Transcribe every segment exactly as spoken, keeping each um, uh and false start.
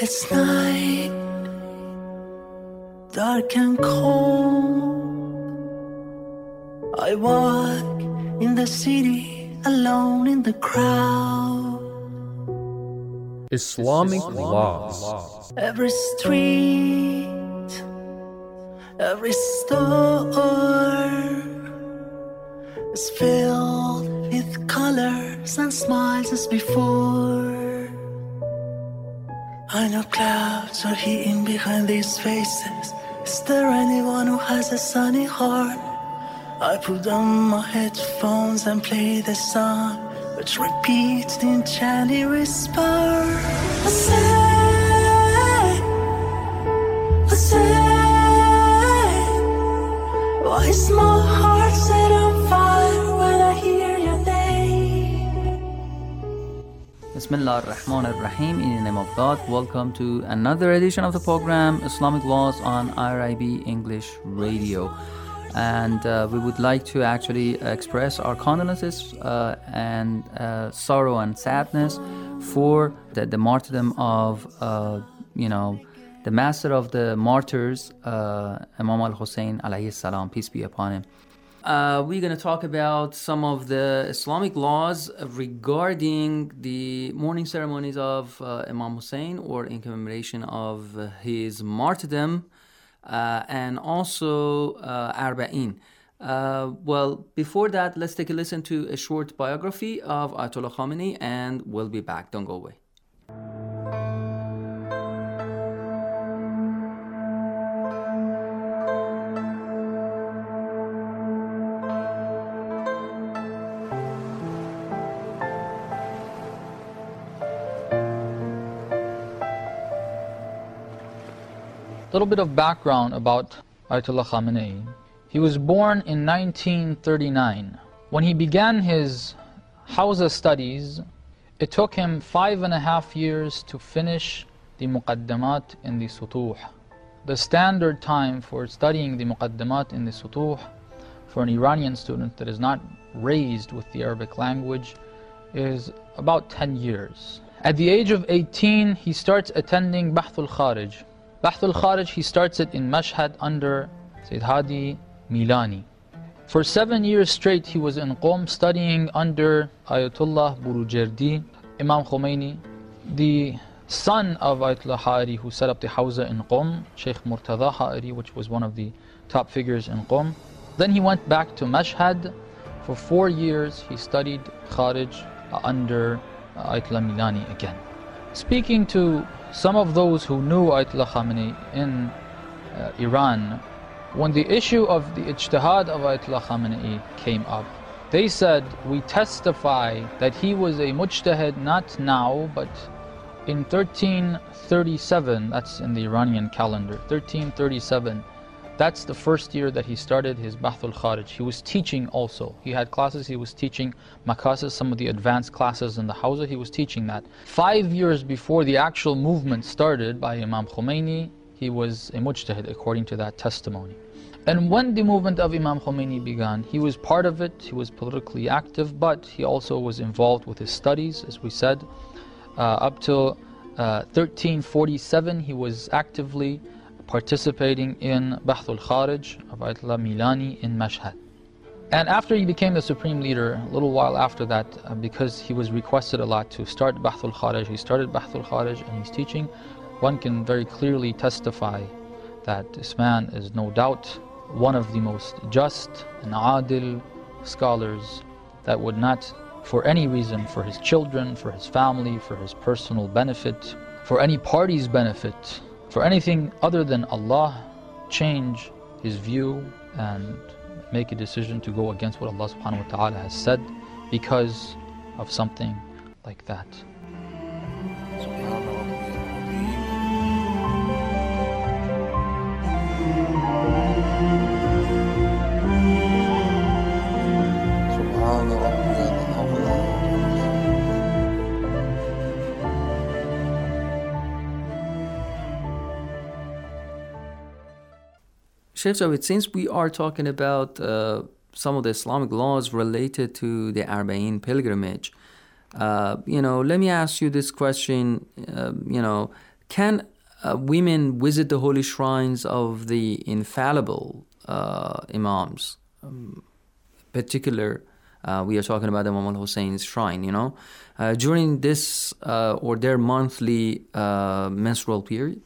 It's night, dark and cold. I walk in the city, alone in the crowd. Islamic laws. Every street, every store is filled with colors and smiles as before. I know clouds are hidden behind these faces. Is there anyone who has a sunny heart? I put on my headphones and play the song, which repeats in chantly whisper. I say, I say, why is my heart set on fire when I hear your name? Bismillah ar-Rahman ar-Rahim. In the name of God, welcome to another edition of the program Islamic Laws on I R I B English Radio. And uh, we would like to actually express our condolences uh, and uh, sorrow and sadness for the, the martyrdom of, uh, you know, the master of the martyrs, uh, Imam al-Hussein alayhi salam, peace be upon him. Uh, we're going to talk about some of the Islamic laws regarding the mourning ceremonies of uh, Imam Hussein, or in commemoration of uh, his martyrdom. Uh, and also uh, Arba'in. Uh, well, before that, let's take a listen to a short biography of Ayatollah Khamenei, and we'll be back. Don't go away. A little bit of background about Ayatollah Khamenei. He was born in nineteen thirty-nine. When he began his Hawza studies, it took him five and a half years to finish the Muqaddamat in the Sutuh. The standard time for studying the Muqaddamat in the Sutuh for an Iranian student that is not raised with the Arabic language is about ten years. At the age of eighteen, he starts attending Bahth al-Kharij. Bahth al-Kharij, he starts it in Mashhad under Sayyid Hadi Milani. For seven years straight, he was in Qom studying under Ayatollah Burujerdi, Imam Khomeini, the son of Ayatollah Ha'ari, who set up the Hawza in Qom, Sheikh Murtada Ha'ari, which was one of the top figures in Qom. Then he went back to Mashhad. For four years, he studied Kharij under Ayatollah Milani again. Speaking to some of those who knew Ayatollah Khamenei in uh, Iran, when the issue of the ijtihad of Ayatollah Khamenei came up, they said, we testify that he was a mujtahid not now, but in thirteen thirty-seven, that's in the Iranian calendar, thirteen thirty-seven, that's the first year that he started his Bahth al-Kharij. He was teaching also. He had classes, he was teaching makasis, some of the advanced classes in the Hawza, he was teaching that. Five years before the actual movement started by Imam Khomeini, he was a mujtahid according to that testimony. And when the movement of Imam Khomeini began, he was part of it, he was politically active, but he also was involved with his studies, as we said. Uh, up till uh, thirteen forty-seven, he was actively participating in Bahth al-Kharij of Ayatollah Milani in Mashhad. And after he became the supreme leader, a little while after that, uh, because he was requested a lot to start Bahth al-Kharij, he started Bahth al-Kharij and he's teaching. One can very clearly testify that this man is no doubt one of the most just and adil scholars that would not, for any reason, for his children, for his family, for his personal benefit, for any party's benefit, for anything other than Allah, change his view and make a decision to go against what Allah subhanahu wa ta'ala has said because of something like that. Sheikh Javed, since we are talking about uh, some of the Islamic laws related to the Arba'in pilgrimage, uh, you know, let me ask you this question, uh, you know, can uh, women visit the holy shrines of the infallible uh, imams? Um, particular, uh, we are talking about Imam al-Hussein's shrine, you know, uh, during this uh, or their monthly uh, menstrual period?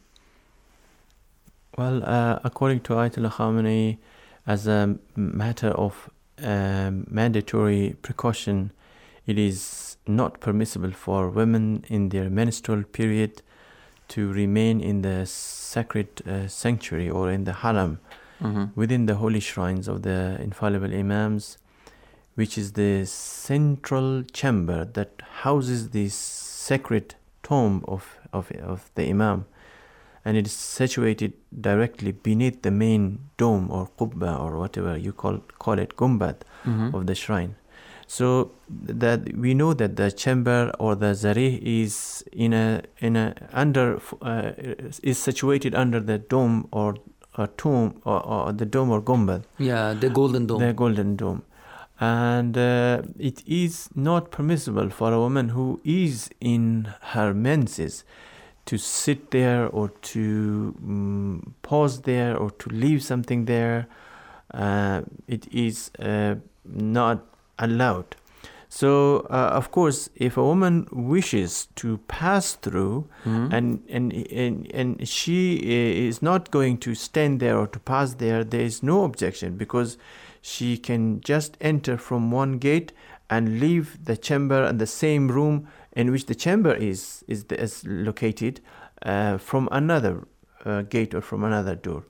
Well, uh, according to Ayatollah Khamenei, as a matter of um, mandatory precaution, it is not permissible for women in their menstrual period to remain in the sacred uh, sanctuary or in the haram, mm-hmm. within the holy shrines of the infallible imams, which is the central chamber that houses the sacred tomb of, of, of the imam. And it is situated directly beneath the main dome or qubba or whatever you call call it, gumbad, mm-hmm. of the shrine. So that we know that the chamber or the zarih is in a in a under uh, is situated under the dome or a tomb or, or the dome or gumbad. Yeah, the golden dome. The golden dome. And uh, it is not permissible for a woman who is in her menses to sit there or to um, pause there or to leave something there. Uh, it is uh, not allowed. So, uh, of course, if a woman wishes to pass through, mm-hmm. and, and and and she is not going to stand there or to pass there, there is no objection, because she can just enter from one gate and leave the chamber and the same room in which the chamber is is, is located uh, from another uh, gate or from another door.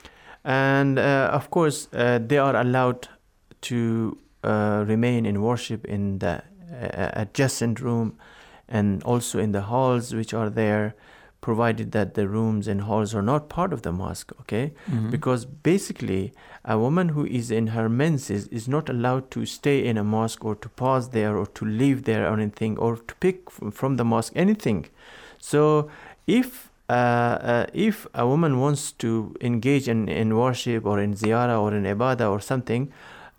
And uh, of course, uh, they are allowed to uh, remain in worship in the uh, adjacent room and also in the halls which are there, provided that the rooms and halls are not part of the mosque, okay? Mm-hmm. Because basically, a woman who is in her menses is not allowed to stay in a mosque or to pause there or to leave there or anything, or to pick from the mosque anything. So if uh, uh, if a woman wants to engage in, in worship or in ziyarah or in ibadah or something,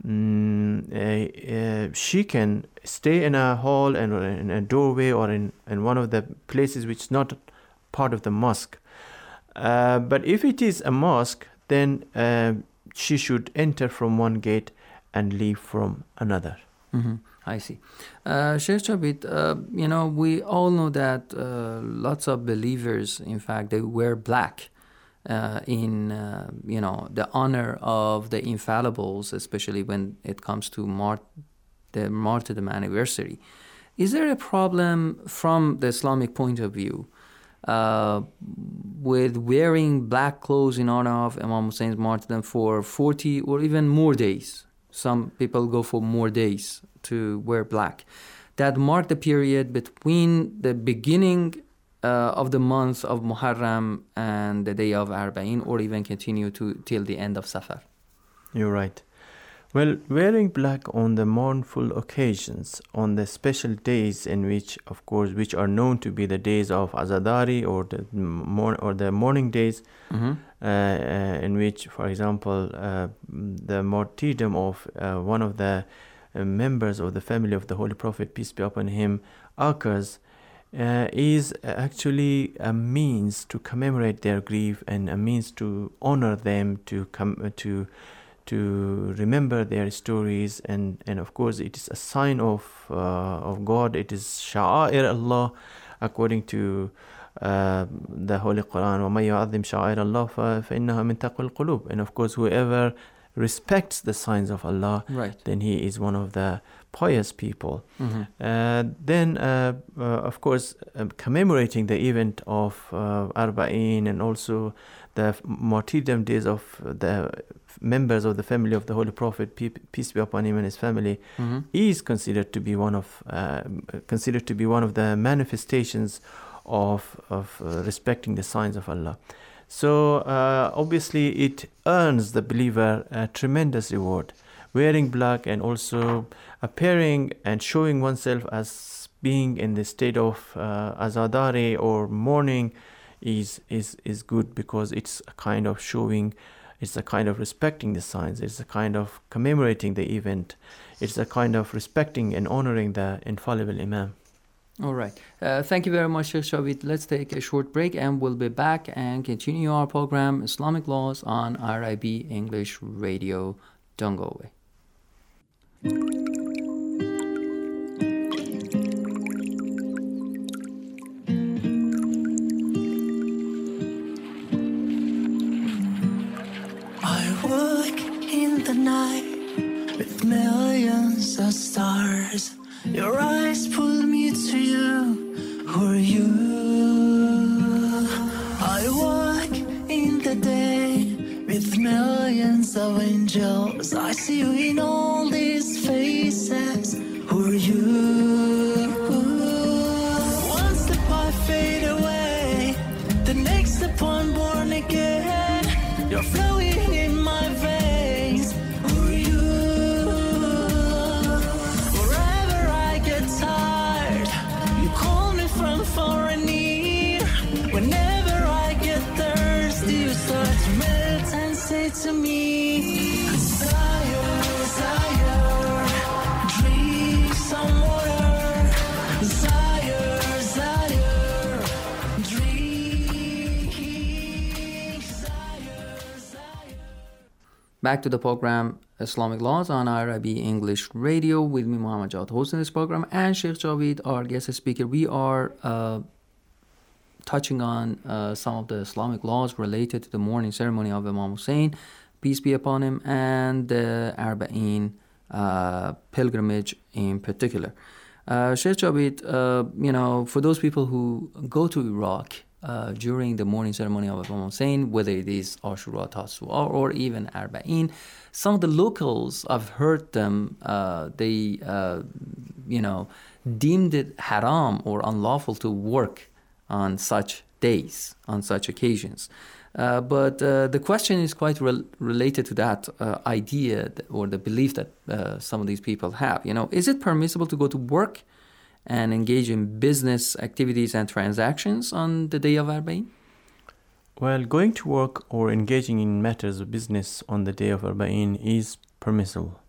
mm, uh, uh, she can stay in a hall and or in a doorway or in, in one of the places which is not part of the mosque. Uh, but if it is a mosque, then uh, she should enter from one gate and leave from another. Mm-hmm. I see. Uh, Sheikh Jabit, uh, you know, we all know that uh, lots of believers, in fact, they wear black uh, in, uh, you know, the honor of the infallibles, especially when it comes to mart- the martyrdom anniversary. Is there a problem from the Islamic point of view Uh, with wearing black clothes in honor of Imam Hussein's martyrdom for forty or even more days? Some people go for more days to wear black. That mark the period between the beginning uh, of the month of Muharram and the day of Arba'in, or even continue to till the end of Safar. You're right. Well, wearing black on the mournful occasions, on the special days in which, of course, which are known to be the days of Azadari or the mor- or the mourning days, mm-hmm. uh, uh, in which, for example, uh, the martyrdom of uh, one of the uh, members of the family of the Holy Prophet, peace be upon him, occurs, uh, is actually a means to commemorate their grief and a means to honor them, to come to. to remember their stories, and, and of course it is a sign of uh, of God. It is sha'air Allah, according to uh, the Holy Quran. وَمَن يُعَظِّمْ شَعَائِرَ اللَّهِ فَإِنَّهَا مِن تَقْوَى الْقُلُوبِ. And of course, whoever respects the signs of Allah, right, then he is one of the pious people. Mm-hmm. Uh, then, uh, uh, of course, uh, commemorating the event of uh, Arba'in and also the martyrdom days of the members of the family of the Holy Prophet, peace be upon him and his family, mm-hmm. is considered to be one of uh, considered to be one of the manifestations of of uh, respecting the signs of Allah. So uh, obviously, it earns the believer a tremendous reward. Wearing black and also appearing and showing oneself as being in the state of uh, azadari or mourning is is is good, because it's a kind of showing, it's a kind of respecting the signs, it's a kind of commemorating the event, it's a kind of respecting and honoring the infallible Imam. All right. Uh, thank you very much, Sheikh Shabit. Let's take a short break and we'll be back and continue our program, Islamic Laws, on R I B English Radio. Don't go away. I walk in the night with millions of stars. Your eyes pull me to you. Who are you? I walk in the day with millions of angels. I see you in all these faces. Who are you? One step I fade away, the next step I'm born again. You're flowing in my veins. Who are you? Wherever I get tired, you call me from far and near. Whenever I get thirsty, you start to melt and say to me, Desire, desire, drink some water. Desire, desire, drink. Desire, desire. Back to the program, Islamic Laws on R I B English Radio, with me, Muhammad Jawad, hosting this program, and Sheikh Javid, our guest speaker. We are uh, touching on uh, some of the Islamic laws related to the mourning ceremony of Imam Hussein, peace be upon him, and the Arba'in uh, pilgrimage in particular. Uh, Sheikh Javid, uh, you know, for those people who go to Iraq uh, during the mourning ceremony of Imam Hussein, whether it is Ashura, Tasu'a, or even Arba'in, some of the locals, I've heard them, uh, they, uh, you know, deemed it haram or unlawful to work on such days, on such occasions. Uh, but uh, the question is quite re- related to that uh, idea or the belief that uh, some of these people have. You know, is it permissible to go to work and engage in business activities and transactions on the day of Arba'in? Well, going to work or engaging in matters of business on the day of Arba'in is permissible.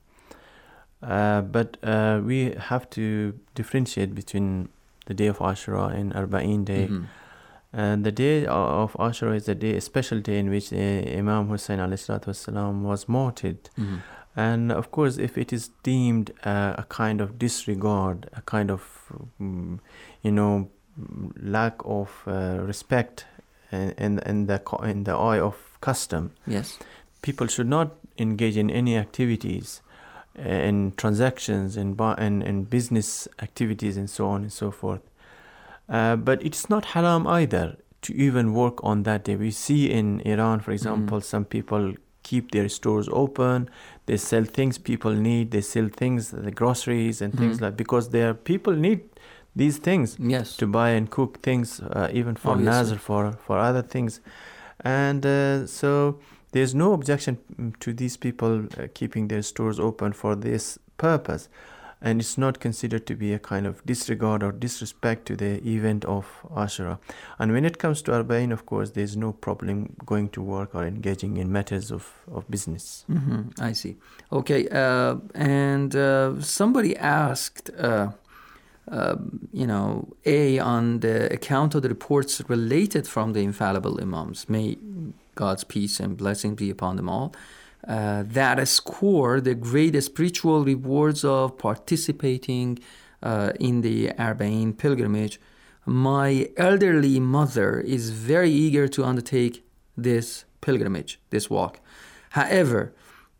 Uh, but uh, we have to differentiate between the day of Ashura and Arba'in day. Mm-hmm. And the day of Ashura is a day, a special day in which uh, Imam Hussein alayhi was martyred. Mm-hmm. And of course, if it is deemed uh, a kind of disregard, a kind of, um, you know, lack of uh, respect in, in, in, the, in the eye of custom, yes, people should not engage in any activities, uh, in transactions, in, bu- in, in business activities, and so on and so forth. Uh, but it's not haram either to even work on that day. We see in Iran, for example, mm-hmm. some people keep their stores open. They sell things people need. They sell things, the groceries and mm-hmm. things like, because their people need these things yes. to buy and cook things, uh, even for Obviously. Nazr, for, for other things. And uh, so there's no objection to these people uh, keeping their stores open for this purpose. And it's not considered to be a kind of disregard or disrespect to the event of Ashura. And when it comes to Arba'in, of course, there's no problem going to work or engaging in matters of, of business. Mm-hmm. I see. Okay. Uh, and uh, somebody asked, uh, uh, you know, A, on the account of the reports related from the infallible Imams, may God's peace and blessing be upon them all, Uh, that score the great spiritual rewards of participating uh, in the Arba'in pilgrimage. My elderly mother is very eager to undertake this pilgrimage, this walk. However,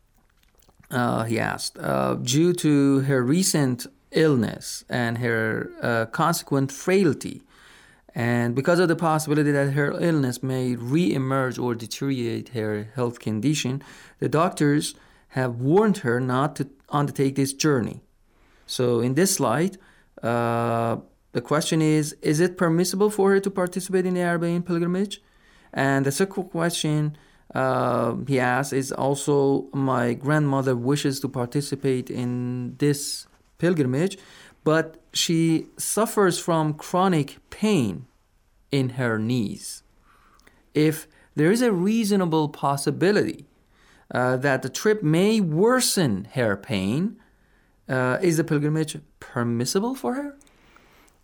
uh, he asked, uh, due to her recent illness and her uh, consequent frailty, and because of the possibility that her illness may re-emerge or deteriorate her health condition, the doctors have warned her not to undertake this journey. So in this light, uh, the question is, is it permissible for her to participate in the Arba'in pilgrimage? And the second question uh, he asks is also, my grandmother wishes to participate in this pilgrimage, but she suffers from chronic pain in her knees. If there is a reasonable possibility uh, that the trip may worsen her pain, uh, is the pilgrimage permissible for her?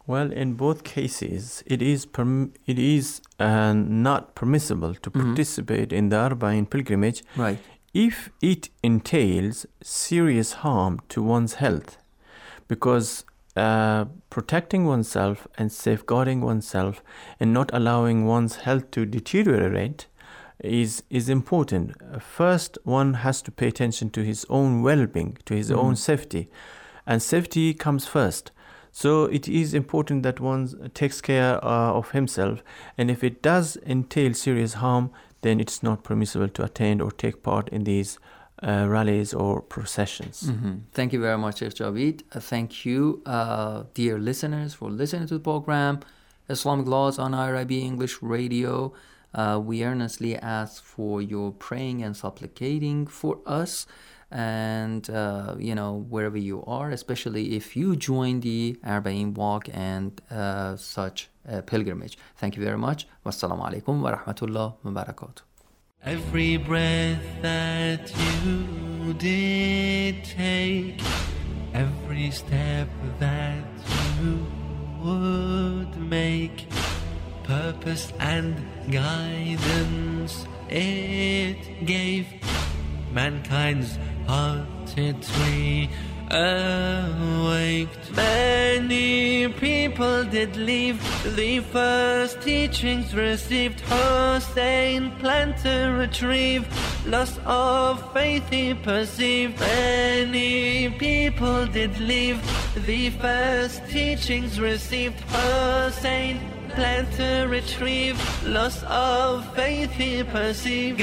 Well, in both cases, it is perm- it is uh, not permissible to Mhm. participate in the Arba'in pilgrimage Right. if it entails serious harm to one's health, because uh, protecting oneself and safeguarding oneself and not allowing one's health to deteriorate is is important. Uh, First, one has to pay attention to his own well-being, to his Mhm. own safety, and safety comes first. So it is important that one takes care uh, of himself, and if it does entail serious harm, then it's not permissible to attend or take part in these uh, rallies or processions. Mhm. Thank you very much, Sheikh Javid. Uh, thank you, uh, dear listeners, for listening to the program Islamic Laws on I R I B English Radio. Uh, we earnestly ask for your praying and supplicating for us, and uh, you know, wherever you are, especially if you join the Arba'in walk and uh, such uh, pilgrimage. Thank you very much. Wassalamu alaikum wa rahmatullah wa barakatuh. Every breath that you did take, every step that you would make, purpose and guidance it gave mankind's hearted tree awaked. Many people did leave the first teachings received. Hussein planned to retrieve loss of faith he perceived. Many people did leave the first teachings received. Hussein planned to retrieve loss of faith he perceived.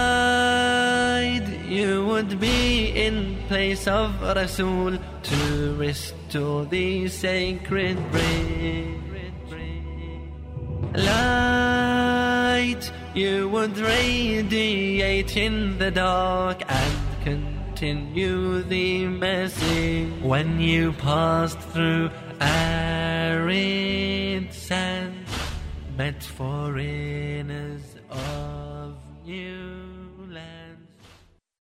Guide you would be in place of Rasul to restore the sacred bread. Light you would radiate in the dark and continue the message. When you passed through